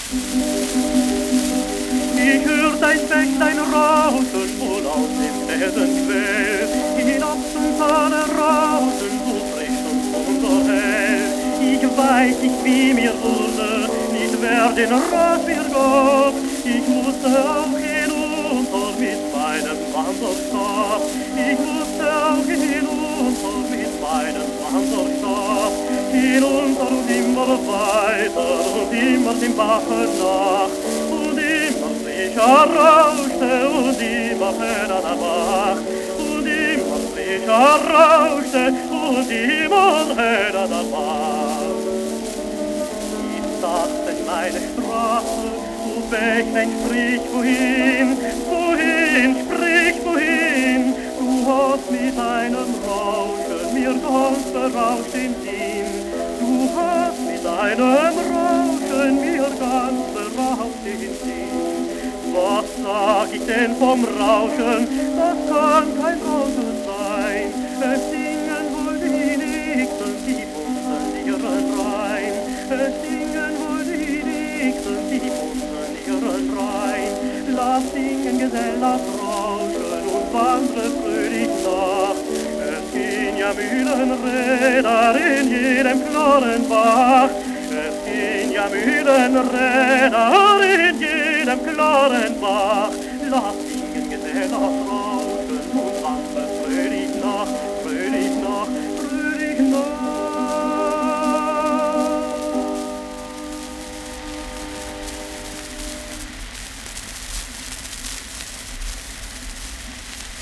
Ich hör dein Bächlein rauschen, wohl aus dem Felsenquell, hinab zum Tale rauschen, so frisch und so hell. Ich weiß nicht, wie mir wurde, nicht wer den Rat mir gab, ich musste auch hinunter mit meinem Wanderstab. Ich musste auch hinunter mit meinem Wanderstab, hinunter und immer weiter und immer dem Bache nach. Frischer rauschte und immer höher der Bach, und immer frischer rauschte und immer höher der Bach. Ich saß in meine Straße, du Bächlein, sprich wohin, wohin, sprich wohin, du hast mit deinem Rauschen mir ganz berauscht den Sinn, du hast mit deinem Rauschen mir ganz berauscht den Sinn. Was sag ich denn vom Rauschen? Das kann kein Rauschen sein. Es singen wohl die Nixen, die funzen ihren Rhein. Es singen wohl die Nixen, die funzen ihren Rhein. Lass singen, Gesell, lass rauschen und wandre fröhlich nach. Es gehen ja Mühlenräder in jedem klaren Bach. Es gehen ja Mühlenräder in jedem klaren Bach. Lass